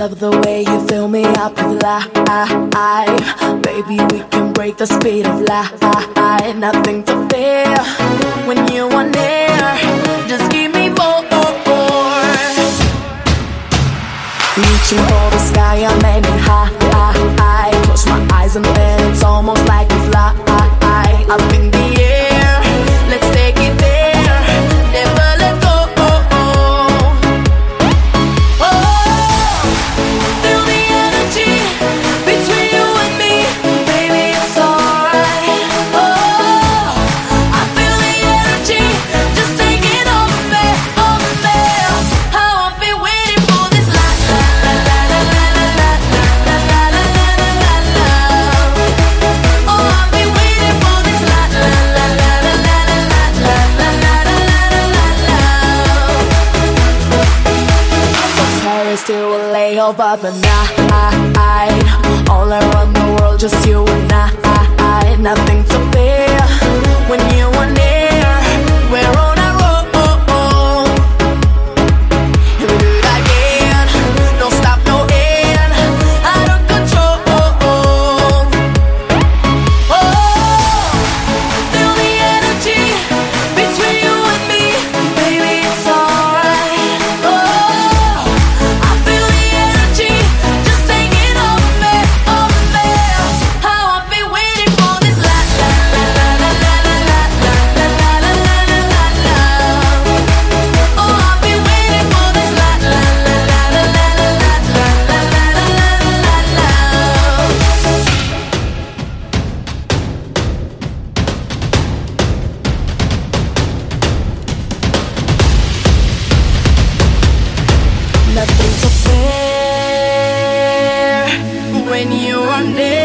love the way you fill me up with life. Baby, we can break the speed of light. Nothing to fear when you are near. Just give me more. Reaching for the sky, I'm aiming high. Close my eyes and then it's almost like we fly. Up in the air, let's take it there. Never let go. Feel the energy between you and me, baby, it's alright. I feel the energy just taking over me. How I've been waiting for this light. Oh, I've been waiting for this light. Paris to LA over the night. All around the world, just you and I. Nothing to fear when you are near. We're on a roll. And we do it again. No stop, no end. Out of control. Feel the energy between you and me, baby, it's alright. I feel the energy just taking over me. How I've been waiting for this light. Oh, I've been waiting for this light. Nothing to fear when you are near.